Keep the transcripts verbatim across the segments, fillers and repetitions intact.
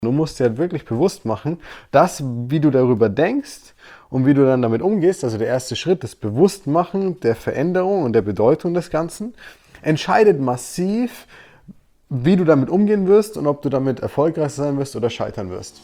Du musst dir halt wirklich bewusst machen, dass, wie du darüber denkst und wie du dann damit umgehst, also der erste Schritt, das Bewusstmachen der Veränderung und der Bedeutung des Ganzen, entscheidet massiv, wie du damit umgehen wirst und ob du damit erfolgreich sein wirst oder scheitern wirst.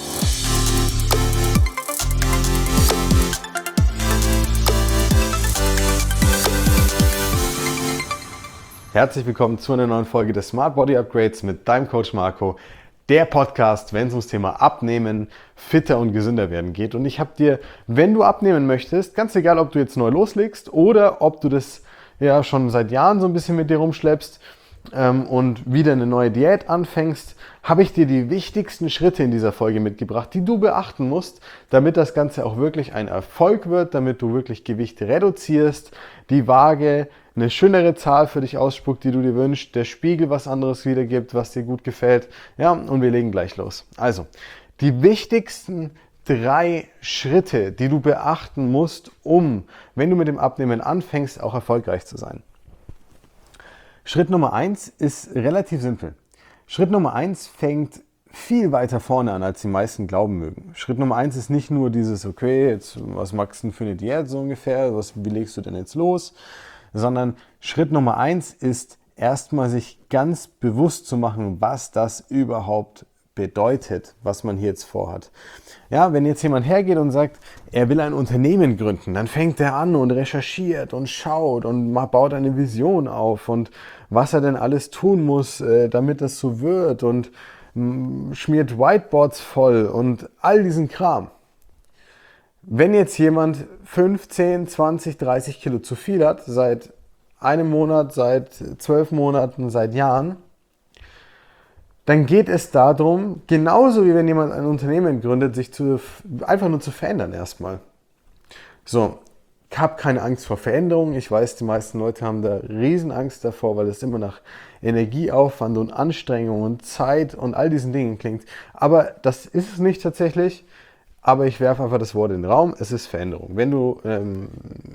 Herzlich willkommen zu einer neuen Folge des Smart Body Upgrades mit deinem Coach Marco. Der Podcast, wenn es ums Thema Abnehmen, fitter und gesünder werden geht. Und ich habe dir, wenn du abnehmen möchtest, ganz egal, ob du jetzt neu loslegst oder ob du das ja schon seit Jahren so ein bisschen mit dir rumschleppst ähm, und wieder eine neue Diät anfängst, habe ich dir die wichtigsten Schritte in dieser Folge mitgebracht, die du beachten musst, damit das Ganze auch wirklich ein Erfolg wird, damit du wirklich Gewicht reduzierst, die Waage eine schönere Zahl für dich ausspuckt, die du dir wünschst, der Spiegel was anderes wiedergibt, was dir gut gefällt. Ja, und wir legen gleich los. Also, die wichtigsten drei Schritte, die du beachten musst, um, wenn du mit dem Abnehmen anfängst, auch erfolgreich zu sein. Schritt Nummer eins ist relativ simpel. Schritt Nummer eins fängt viel weiter vorne an, als die meisten glauben mögen. Schritt Nummer eins ist nicht nur dieses, okay, jetzt was machst du denn für eine Diät so ungefähr, was, wie legst du denn jetzt los? Sondern Schritt Nummer eins ist erstmal sich ganz bewusst zu machen, was das überhaupt bedeutet, was man hier jetzt vorhat. Ja, wenn jetzt jemand hergeht und sagt, er will ein Unternehmen gründen, dann fängt er an und recherchiert und schaut und baut eine Vision auf und was er denn alles tun muss, damit das so wird und schmiert Whiteboards voll und all diesen Kram. Wenn jetzt jemand fünfzehn, zwanzig, dreißig Kilo zu viel hat, seit einem Monat, seit zwölf Monaten, seit Jahren, dann geht es darum, genauso wie wenn jemand ein Unternehmen gründet, sich zu, einfach nur zu verändern erstmal. So, ich habe keine Angst vor Veränderung. Ich weiß, die meisten Leute haben da Riesenangst davor, weil es immer nach Energieaufwand und Anstrengung und Zeit und all diesen Dingen klingt. Aber das ist es nicht tatsächlich. Aber ich werfe einfach das Wort in den Raum, es ist Veränderung. Wenn du ähm,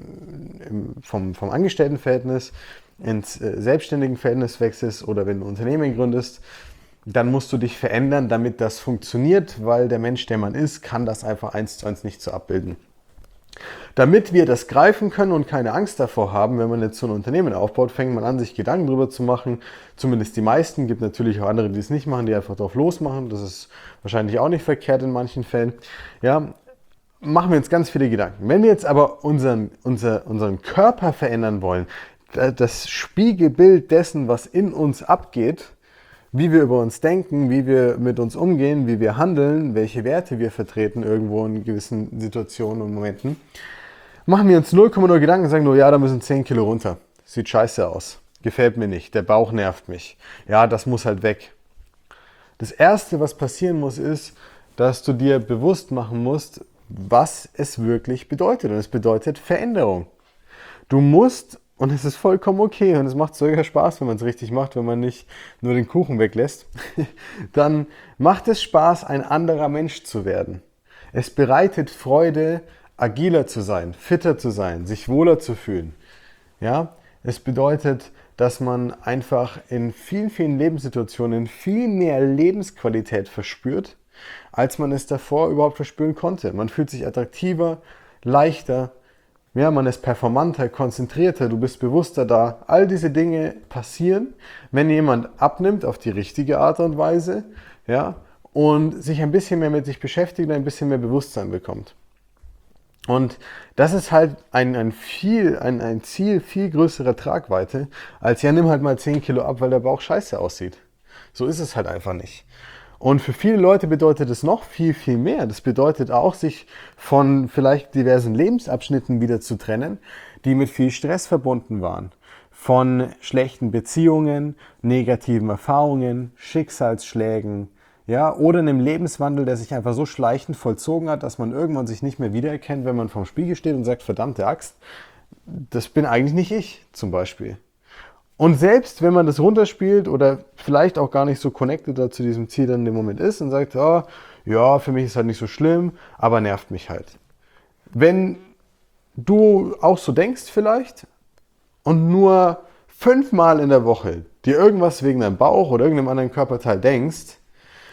vom, vom Angestelltenverhältnis ins äh, selbstständigen Verhältnis wechselst oder wenn du ein Unternehmen gründest, dann musst du dich verändern, damit das funktioniert, weil der Mensch, der man ist, kann das einfach eins zu eins nicht so abbilden. Damit wir das greifen können und keine Angst davor haben, wenn man jetzt so ein Unternehmen aufbaut, fängt man an, sich Gedanken darüber zu machen. Zumindest die meisten, gibt natürlich auch andere, die es nicht machen, die einfach drauf losmachen. Das ist wahrscheinlich auch nicht verkehrt in manchen Fällen. Ja, machen wir uns ganz viele Gedanken. Wenn wir jetzt aber unseren, unser, unseren Körper verändern wollen, das Spiegelbild dessen, was in uns abgeht, wie wir über uns denken, wie wir mit uns umgehen, wie wir handeln, welche Werte wir vertreten irgendwo in gewissen Situationen und Momenten, machen wir uns null Komma null Gedanken und sagen nur, ja, da müssen zehn Kilo runter. Sieht scheiße aus. Gefällt mir nicht. Der Bauch nervt mich. Ja, das muss halt weg. Das Erste, was passieren muss, ist, dass du dir bewusst machen musst, was es wirklich bedeutet. Und es bedeutet Veränderung. Du musst, und es ist vollkommen okay und es macht sogar Spaß, wenn man es richtig macht, wenn man nicht nur den Kuchen weglässt, dann macht es Spaß, ein anderer Mensch zu werden. Es bereitet Freude, agiler zu sein, fitter zu sein, sich wohler zu fühlen. Ja? Es bedeutet, dass man einfach in vielen, vielen Lebenssituationen viel mehr Lebensqualität verspürt, als man es davor überhaupt verspüren konnte. Man fühlt sich attraktiver, leichter, ja, man ist performanter, konzentrierter, du bist bewusster da. All diese Dinge passieren, wenn jemand abnimmt auf die richtige Art und Weise, ja, und sich ein bisschen mehr mit sich beschäftigt und ein bisschen mehr Bewusstsein bekommt. Und das ist halt ein, ein, viel, ein, ein Ziel viel größerer Tragweite, als ja, nimm halt mal zehn Kilo ab, weil der Bauch scheiße aussieht. So ist es halt einfach nicht. Und für viele Leute bedeutet es noch viel, viel mehr. Das bedeutet auch, sich von vielleicht diversen Lebensabschnitten wieder zu trennen, die mit viel Stress verbunden waren. Von schlechten Beziehungen, negativen Erfahrungen, Schicksalsschlägen, ja, oder einem Lebenswandel, der sich einfach so schleichend vollzogen hat, dass man irgendwann sich nicht mehr wiedererkennt, wenn man vorm Spiegel steht und sagt, verdammte Axt, das bin eigentlich nicht ich zum Beispiel. Und selbst wenn man das runterspielt oder vielleicht auch gar nicht so connected zu diesem Ziel dann in dem Moment ist und sagt, oh, ja, für mich ist halt nicht so schlimm, aber nervt mich halt. Wenn du auch so denkst vielleicht und nur fünfmal in der Woche dir irgendwas wegen deinem Bauch oder irgendeinem anderen Körperteil denkst,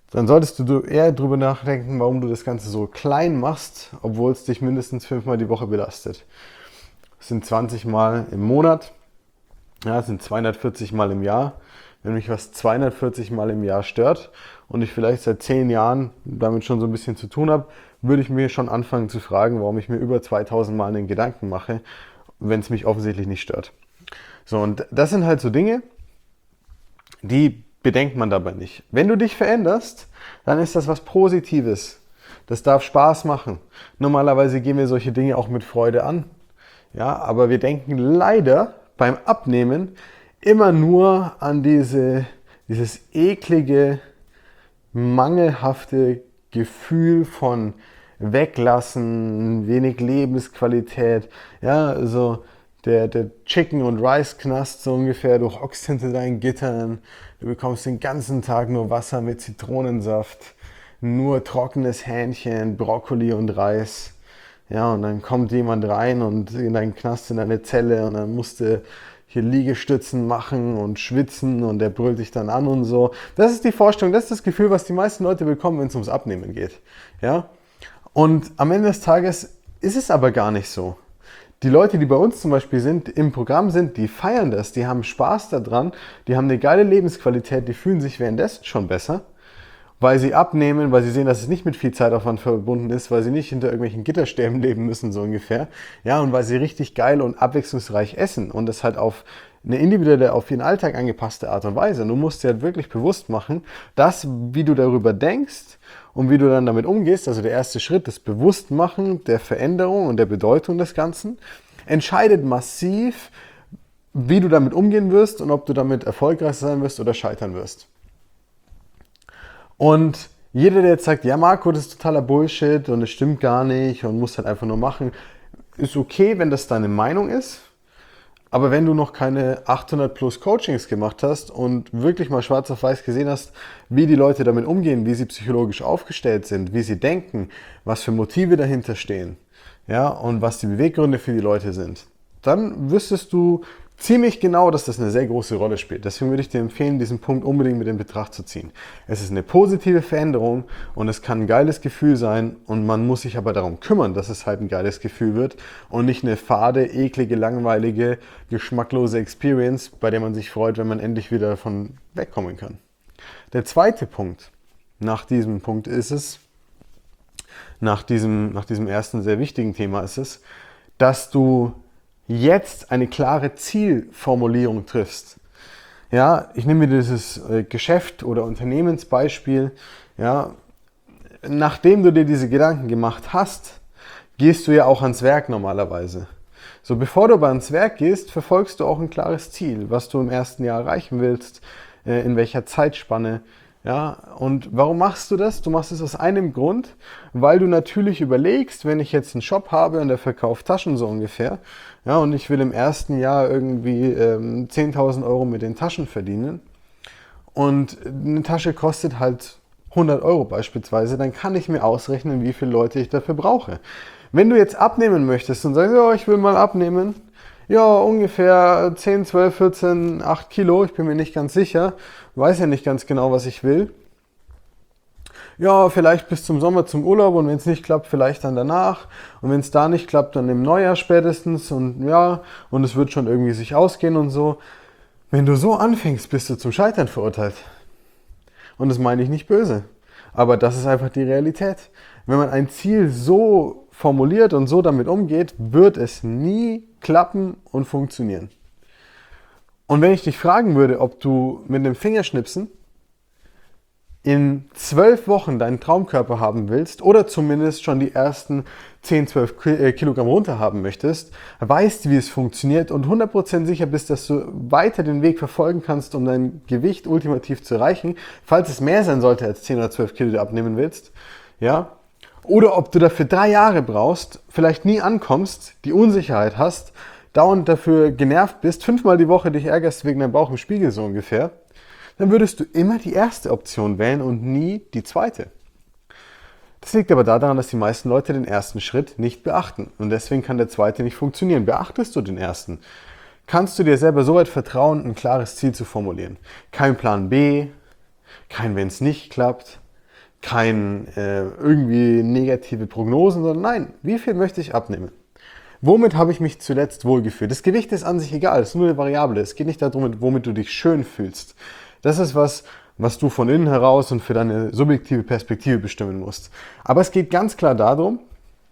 dann solltest du eher darüber nachdenken, warum du das Ganze so klein machst, obwohl es dich mindestens fünfmal die Woche belastet. Das sind zwanzig Mal im Monat, ja, das sind zweihundertvierzig Mal im Jahr. Wenn mich was zweihundertvierzig Mal im Jahr stört und ich vielleicht seit zehn Jahren damit schon so ein bisschen zu tun habe, würde ich mir schon anfangen zu fragen, warum ich mir über zweitausend Mal einen Gedanken mache, wenn es mich offensichtlich nicht stört. So, und das sind halt so Dinge, die bedenkt man dabei nicht. Wenn du dich veränderst, dann ist das was Positives. Das darf Spaß machen. Normalerweise gehen wir solche Dinge auch mit Freude an. Ja, aber wir denken leider beim Abnehmen immer nur an diese, dieses eklige, mangelhafte Gefühl von Weglassen, wenig Lebensqualität, ja, so der, der Chicken- und Rice-Knast so ungefähr, du hockst hinter deinen Gittern, du bekommst den ganzen Tag nur Wasser mit Zitronensaft, nur trockenes Hähnchen, Brokkoli und Reis, ja, und dann kommt jemand rein und in deinen Knast, in deine Zelle und dann musst du hier Liegestützen machen und schwitzen und der brüllt dich dann an und so. Das ist die Vorstellung, das ist das Gefühl, was die meisten Leute bekommen, wenn es ums Abnehmen geht. Ja? Und am Ende des Tages ist es aber gar nicht so. Die Leute, die bei uns zum Beispiel sind, im Programm sind, die feiern das, die haben Spaß daran, die haben eine geile Lebensqualität, die fühlen sich währenddessen schon besser, weil sie abnehmen, weil sie sehen, dass es nicht mit viel Zeitaufwand verbunden ist, weil sie nicht hinter irgendwelchen Gitterstäben leben müssen, so ungefähr. Ja, und weil sie richtig geil und abwechslungsreich essen und das halt auf eine individuelle, auf ihren Alltag angepasste Art und Weise. Du musst dir halt wirklich bewusst machen, dass, wie du darüber denkst und wie du dann damit umgehst, also der erste Schritt, das Bewusstmachen der Veränderung und der Bedeutung des Ganzen, entscheidet massiv, wie du damit umgehen wirst und ob du damit erfolgreich sein wirst oder scheitern wirst. Und jeder, der jetzt sagt, ja Marco, das ist totaler Bullshit und es stimmt gar nicht und musst halt einfach nur machen, ist okay, wenn das deine Meinung ist. Aber wenn du noch keine achthundert plus Coachings gemacht hast und wirklich mal schwarz auf weiß gesehen hast, wie die Leute damit umgehen, wie sie psychologisch aufgestellt sind, wie sie denken, was für Motive dahinter stehen, ja, und was die Beweggründe für die Leute sind, dann wüsstest du ziemlich genau, dass das eine sehr große Rolle spielt. Deswegen würde ich dir empfehlen, diesen Punkt unbedingt mit in Betracht zu ziehen. Es ist eine positive Veränderung und es kann ein geiles Gefühl sein und man muss sich aber darum kümmern, dass es halt ein geiles Gefühl wird und nicht eine fade, eklige, langweilige, geschmacklose Experience, bei der man sich freut, wenn man endlich wieder davon wegkommen kann. Der zweite Punkt nach diesem Punkt ist es, nach diesem, nach diesem ersten sehr wichtigen Thema ist es, dass du jetzt eine klare Zielformulierung triffst. Ja, ich nehme mir dieses Geschäft- oder Unternehmensbeispiel. Ja, nachdem du dir diese Gedanken gemacht hast, gehst du ja auch ans Werk normalerweise. So, bevor du aber ans Werk gehst, verfolgst du auch ein klares Ziel, was du im ersten Jahr erreichen willst, in welcher Zeitspanne. Ja, und warum machst du das? Du machst es aus einem Grund, weil du natürlich überlegst, wenn ich jetzt einen Shop habe und der verkauft Taschen so ungefähr, ja, und ich will im ersten Jahr irgendwie ähm, zehntausend Euro mit den Taschen verdienen und eine Tasche kostet halt hundert Euro beispielsweise, dann kann ich mir ausrechnen, wie viele Leute ich dafür brauche. Wenn du jetzt abnehmen möchtest und sagst, ja, ich will mal abnehmen, ja, ungefähr zehn, zwölf, vierzehn, acht Kilo, ich bin mir nicht ganz sicher, weiß ja nicht ganz genau, was ich will. Ja, vielleicht bis zum Sommer zum Urlaub und wenn es nicht klappt, vielleicht dann danach. Und wenn es da nicht klappt, dann im Neujahr spätestens und ja, und es wird schon irgendwie sich ausgehen und so. Wenn du so anfängst, bist du zum Scheitern verurteilt. Und das meine ich nicht böse, aber das ist einfach die Realität. Wenn man ein Ziel so formuliert und so damit umgeht, wird es nie klappen und funktionieren. Und wenn ich dich fragen würde, ob du mit dem Fingerschnipsen in zwölf Wochen deinen Traumkörper haben willst oder zumindest schon die ersten zehn, zwölf Kilogramm runter haben möchtest, weißt, wie es funktioniert und hundert Prozent sicher bist, dass du weiter den Weg verfolgen kannst, um dein Gewicht ultimativ zu erreichen, falls es mehr sein sollte als zehn oder zwölf Kilo, die du abnehmen willst, ja, oder ob du dafür drei Jahre brauchst, vielleicht nie ankommst, die Unsicherheit hast, dauernd dafür genervt bist, fünfmal die Woche dich ärgerst wegen deinem Bauch im Spiegel so ungefähr, dann würdest du immer die erste Option wählen und nie die zweite. Das liegt aber daran, dass die meisten Leute den ersten Schritt nicht beachten und deswegen kann der zweite nicht funktionieren. Beachtest du den ersten, kannst du dir selber so weit vertrauen, ein klares Ziel zu formulieren. Kein Plan B, kein wenn es nicht klappt, kein äh, irgendwie negative Prognosen, sondern nein, wie viel möchte ich abnehmen? Womit habe ich mich zuletzt wohlgefühlt? Das Gewicht ist an sich egal, es ist nur eine Variable. Es geht nicht darum, womit du dich schön fühlst. Das ist was, was du von innen heraus und für deine subjektive Perspektive bestimmen musst. Aber es geht ganz klar darum,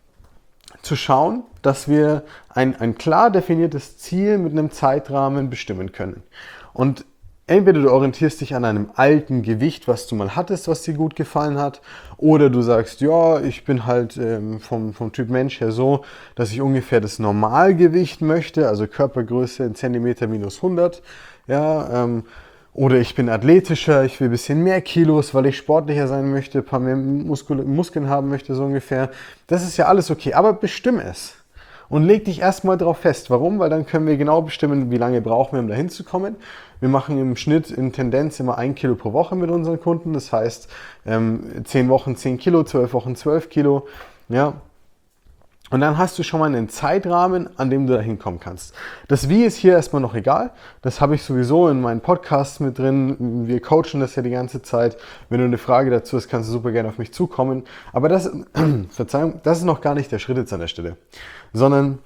zu schauen, dass wir ein, ein klar definiertes Ziel mit einem Zeitrahmen bestimmen können. Und entweder du orientierst dich an einem alten Gewicht, was du mal hattest, was dir gut gefallen hat, oder du sagst, ja, ich bin halt ähm, vom, vom Typ Mensch her so, dass ich ungefähr das Normalgewicht möchte, also Körpergröße in Zentimeter minus hundert, ja, ähm, oder ich bin athletischer, ich will ein bisschen mehr Kilos, weil ich sportlicher sein möchte, ein paar mehr Muskul- Muskeln haben möchte, so ungefähr. Das ist ja alles okay, aber bestimm es. Und leg dich erstmal drauf fest. Warum? Weil dann können wir genau bestimmen, wie lange brauchen wir, um da hinzukommen. Wir machen im Schnitt in Tendenz immer ein Kilo pro Woche mit unseren Kunden. Das heißt, zehn Wochen zehn Kilo, zwölf Wochen zwölf Kilo. Ja. Und dann hast du schon mal einen Zeitrahmen, an dem du da hinkommen kannst. Das Wie ist hier erstmal noch egal. Das habe ich sowieso in meinen Podcasts mit drin. Wir coachen das ja die ganze Zeit. Wenn du eine Frage dazu hast, kannst du super gerne auf mich zukommen. Aber das, Verzeihung, das ist noch gar nicht der Schritt jetzt an der Stelle. Sondern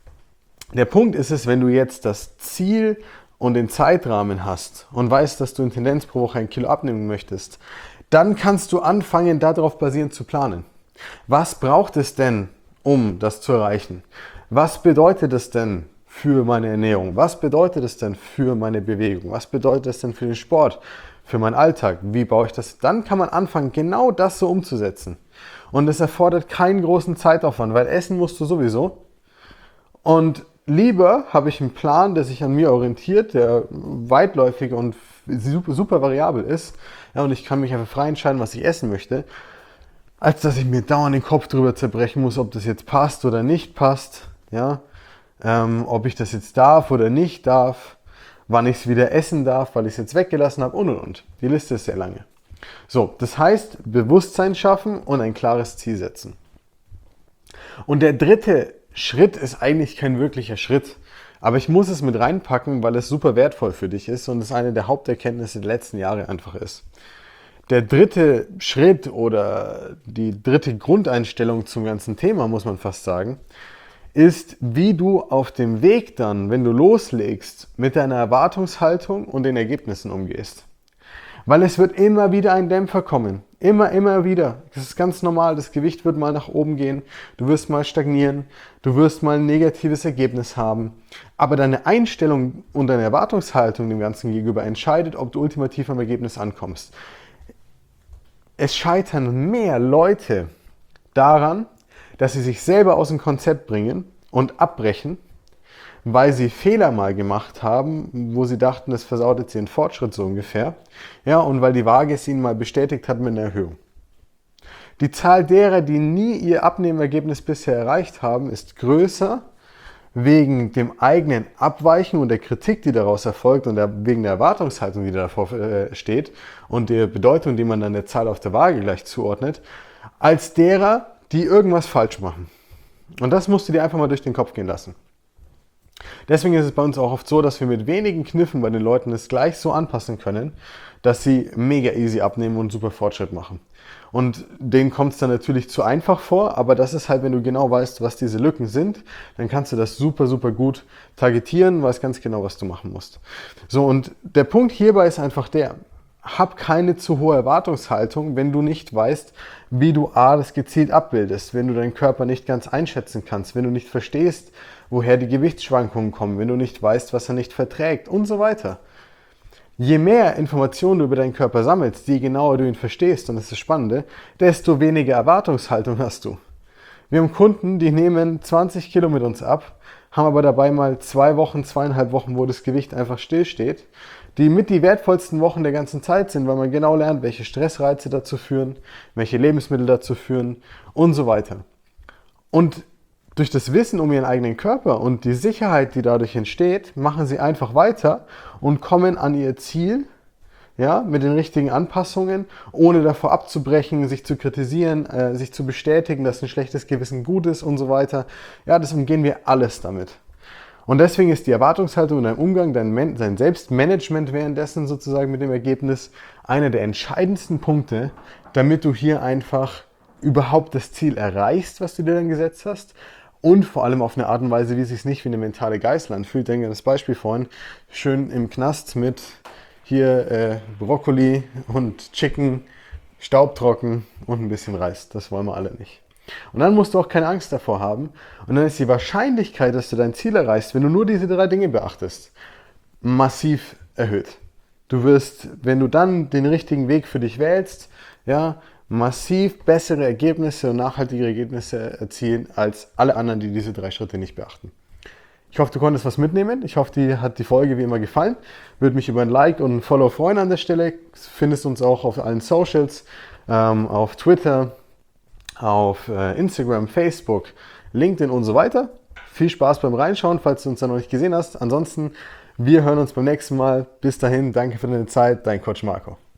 der Punkt ist es, wenn du jetzt das Ziel und den Zeitrahmen hast und weißt, dass du in Tendenz pro Woche ein Kilo abnehmen möchtest, dann kannst du anfangen, darauf basierend zu planen. Was braucht es denn, um das zu erreichen? Was bedeutet es denn für meine Ernährung? Was bedeutet es denn für meine Bewegung? Was bedeutet es denn für den Sport? Für meinen Alltag? Wie baue ich das? Dann kann man anfangen, genau das so umzusetzen. Und es erfordert keinen großen Zeitaufwand, weil essen musst du sowieso. Und lieber habe ich einen Plan, der sich an mir orientiert, der weitläufig und super, super variabel ist. Ja, und ich kann mich einfach frei entscheiden, was ich essen möchte, als dass ich mir dauernd den Kopf drüber zerbrechen muss, ob das jetzt passt oder nicht passt, ja, ähm, ob ich das jetzt darf oder nicht darf, wann ich es wieder essen darf, weil ich es jetzt weggelassen habe und und und. Die Liste ist sehr lange. So, das heißt, Bewusstsein schaffen und ein klares Ziel setzen. Und der dritte Schritt ist eigentlich kein wirklicher Schritt, aber ich muss es mit reinpacken, weil es super wertvoll für dich ist und es eine der Haupterkenntnisse der letzten Jahre einfach ist. Der dritte Schritt oder die dritte Grundeinstellung zum ganzen Thema, muss man fast sagen, ist, wie du auf dem Weg dann, wenn du loslegst, mit deiner Erwartungshaltung und den Ergebnissen umgehst. Weil es wird immer wieder ein Dämpfer kommen. Immer, immer wieder. Das ist ganz normal. Das Gewicht wird mal nach oben gehen. Du wirst mal stagnieren. Du wirst mal ein negatives Ergebnis haben. Aber deine Einstellung und deine Erwartungshaltung dem Ganzen gegenüber entscheidet, ob du ultimativ am Ergebnis ankommst. Es scheitern mehr Leute daran, dass sie sich selber aus dem Konzept bringen und abbrechen, weil sie Fehler mal gemacht haben, wo sie dachten, das versaut jetzt ihren Fortschritt so ungefähr. Ja, und weil die Waage es ihnen mal bestätigt hat mit einer Erhöhung. Die Zahl derer, die nie ihr Abnehmergebnis bisher erreicht haben, ist größer wegen dem eigenen Abweichen und der Kritik, die daraus erfolgt und der, wegen der Erwartungshaltung, die davor äh, steht und der Bedeutung, die man dann der Zahl auf der Waage gleich zuordnet, als derer, die irgendwas falsch machen. Und das musst du dir einfach mal durch den Kopf gehen lassen. Deswegen ist es bei uns auch oft so, dass wir mit wenigen Kniffen bei den Leuten es gleich so anpassen können, dass sie mega easy abnehmen und super Fortschritt machen. Und denen kommt es dann natürlich zu einfach vor, aber das ist halt, wenn du genau weißt, was diese Lücken sind, dann kannst du das super, super gut targetieren, weißt ganz genau, was du machen musst. So, und der Punkt hierbei ist einfach der, hab keine zu hohe Erwartungshaltung, wenn du nicht weißt, wie du A, das gezielt abbildest, wenn du deinen Körper nicht ganz einschätzen kannst, wenn du nicht verstehst, woher die Gewichtsschwankungen kommen, wenn du nicht weißt, was er nicht verträgt und so weiter. Je mehr Informationen du über deinen Körper sammelst, je genauer du ihn verstehst, und das ist das Spannende, desto weniger Erwartungshaltung hast du. Wir haben Kunden, die nehmen zwanzig Kilo mit uns ab, haben aber dabei mal zwei Wochen, zweieinhalb Wochen, wo das Gewicht einfach stillsteht, die mit die wertvollsten Wochen der ganzen Zeit sind, weil man genau lernt, welche Stressreize dazu führen, welche Lebensmittel dazu führen und so weiter. Und durch das Wissen um ihren eigenen Körper und die Sicherheit, die dadurch entsteht, machen sie einfach weiter und kommen an ihr Ziel, ja, mit den richtigen Anpassungen, ohne davor abzubrechen, sich zu kritisieren, äh, sich zu bestätigen, dass ein schlechtes Gewissen gut ist und so weiter. Ja, das umgehen wir alles damit. Und deswegen ist die Erwartungshaltung in deinem Umgang, dein, dein Selbstmanagement währenddessen sozusagen mit dem Ergebnis, einer der entscheidendsten Punkte, damit du hier einfach überhaupt das Ziel erreichst, was du dir dann gesetzt hast. Und vor allem auf eine Art und Weise, wie es sich nicht wie eine mentale Geißel anfühlt. Denke an das Beispiel vorhin, schön im Knast mit hier äh, Brokkoli und Chicken, staubtrocken und ein bisschen Reis. Das wollen wir alle nicht. Und dann musst du auch keine Angst davor haben. Und dann ist die Wahrscheinlichkeit, dass du dein Ziel erreichst, wenn du nur diese drei Dinge beachtest, massiv erhöht. Du wirst, wenn du dann den richtigen Weg für dich wählst, ja, massiv bessere Ergebnisse und nachhaltige Ergebnisse erzielen als alle anderen, die diese drei Schritte nicht beachten. Ich hoffe, du konntest was mitnehmen. Ich hoffe, dir hat die Folge wie immer gefallen. Würde mich über ein Like und ein Follow freuen an der Stelle. Du findest uns auch auf allen Socials, ähm, auf Twitter, auf äh, Instagram, Facebook, LinkedIn und so weiter. Viel Spaß beim Reinschauen, falls du uns da noch nicht gesehen hast. Ansonsten, wir hören uns beim nächsten Mal. Bis dahin, danke für deine Zeit, dein Coach Marco.